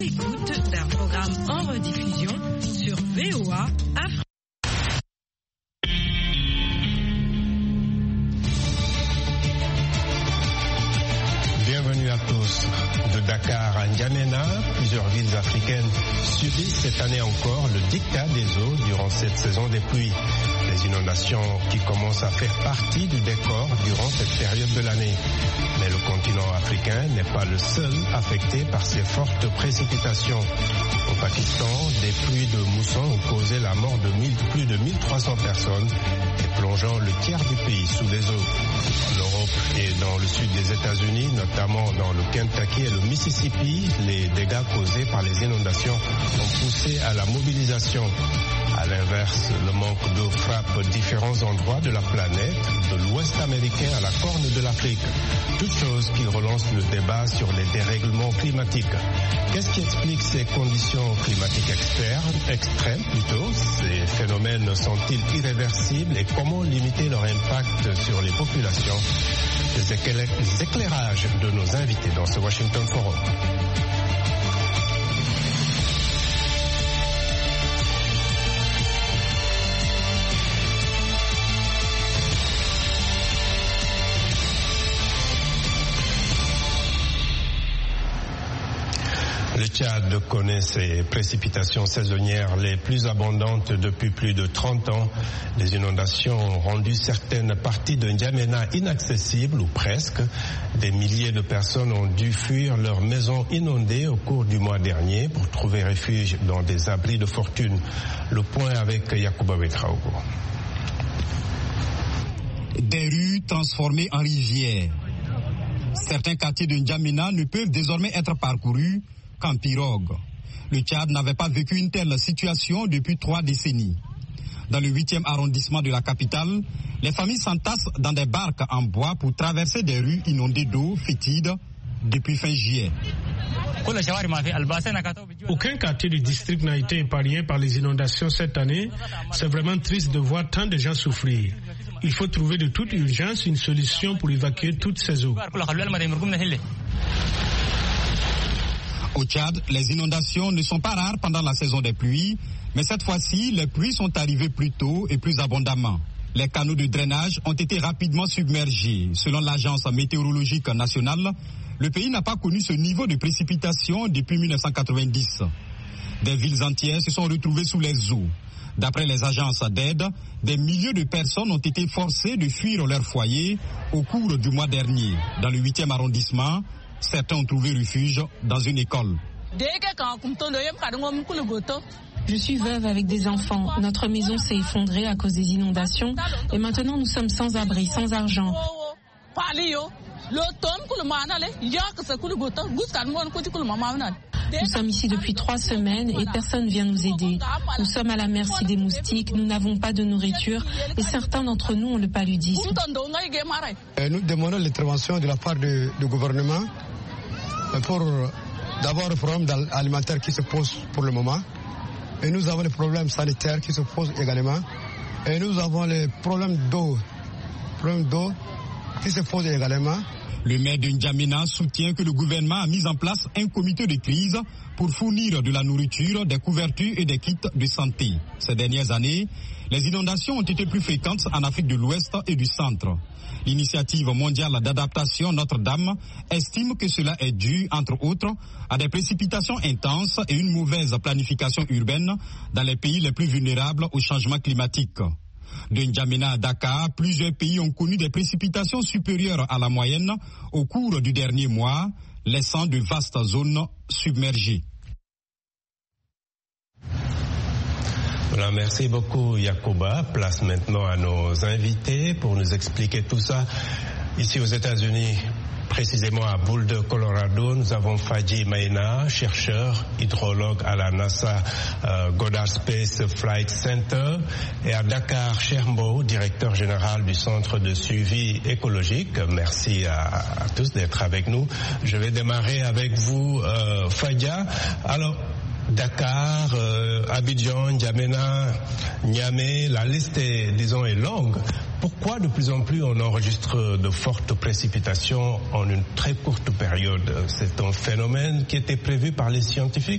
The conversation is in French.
Écoute d'un programme en rediffusion sur VOA Afrique. Bienvenue à tous. De Dakar à N'Djamena, plusieurs villes africaines subissent cette année encore le diktat des eaux durant cette saison des pluies. Les inondations qui commencent à faire partie du décor durant cette période de l'année. Mais le continent africain n'est pas le seul affecté par ces fortes précipitations. Au Pakistan, des pluies de mousson ont causé la mort de plus de 1300 personnes et plongeant le tiers du pays sous les eaux. En Europe et dans le sud des États-Unis, notamment dans le Kentucky et le Mississippi, les dégâts causés par les inondations ont poussé à la mobilisation. À l'inverse, le manque d'eau frappe différents endroits de la planète, de l'Ouest américain à la Corne de l'Afrique. Toutes choses qui relancent le débat sur les dérèglements climatiques. Qu'est-ce qui explique ces conditions climatiques extrêmes plutôt? Ces phénomènes sont-ils irréversibles et comment limiter leur impact sur les populations? Les éclairages de nos invités dans ce Washington Forum. Le Tchad connaît ses précipitations saisonnières les plus abondantes depuis plus de 30 ans. Les inondations ont rendu certaines parties de N'Djamena inaccessibles ou presque. Des milliers de personnes ont dû fuir leurs maisons inondées au cours du mois dernier pour trouver refuge dans des abris de fortune. Le point avec Yacouba Betraogo. Des rues transformées en rivières. Certains quartiers de N'Djamena ne peuvent désormais être parcourus qu'en pirogue. Le Tchad n'avait pas vécu une telle situation depuis 3 décennies. Dans le 8e arrondissement de la capitale, les familles s'entassent dans des barques en bois pour traverser des rues inondées d'eau fétide depuis fin juillet. Aucun quartier du district n'a été épargné par les inondations cette année. C'est vraiment triste de voir tant de gens souffrir. Il faut trouver de toute urgence une solution pour évacuer toutes ces eaux. Au Tchad, les inondations ne sont pas rares pendant la saison des pluies, mais cette fois-ci, les pluies sont arrivées plus tôt et plus abondamment. Les canaux de drainage ont été rapidement submergés. Selon l'Agence météorologique nationale, le pays n'a pas connu ce niveau de précipitation depuis 1990. Des villes entières se sont retrouvées sous les eaux. D'après les agences d'aide, des milliers de personnes ont été forcées de fuir leur foyer au cours du mois dernier. Dans le 8e arrondissement, certains ont trouvé refuge dans une école. Je suis veuve avec des enfants. Notre maison s'est effondrée à cause des inondations et maintenant nous sommes sans abri, sans argent. Nous sommes ici depuis 3 semaines et personne ne vient nous aider. Nous sommes à la merci des moustiques, nous n'avons pas de nourriture et certains d'entre nous ont le paludisme. Nous demandons l'intervention de la part du gouvernement pour d'abord le problème alimentaire qui se pose pour le moment. Et nous avons les problèmes sanitaires qui se posent également. Et nous avons les problèmes d'eau qui se posent également. Le maire de N'Djamena soutient que le gouvernement a mis en place un comité de crise pour fournir de la nourriture, des couvertures et des kits de santé. Ces dernières années, les inondations ont été plus fréquentes en Afrique de l'Ouest et du Centre. L'initiative mondiale d'adaptation Notre-Dame estime que cela est dû, entre autres, à des précipitations intenses et une mauvaise planification urbaine dans les pays les plus vulnérables au changement climatique. De N'Djamena à Dakar, plusieurs pays ont connu des précipitations supérieures à la moyenne au cours du dernier mois, laissant de vastes zones submergées. Voilà, merci beaucoup Yacouba. Place maintenant à nos invités pour nous expliquer tout ça. Ici aux États-Unis, précisément à Boulder, Colorado, nous avons Fadji Maïna, chercheur, hydrologue à la NASA Goddard Space Flight Center, et à Dakar, Chermbo, directeur général du Centre de suivi écologique. Merci à tous d'être avec nous. Je vais démarrer avec vous, Fadia. Alors, Dakar, Abidjan, N'Djamena, Niamey, la liste est, disons, est longue. Pourquoi de plus en plus on enregistre de fortes précipitations en une très courte période? C'est un phénomène qui était prévu par les scientifiques?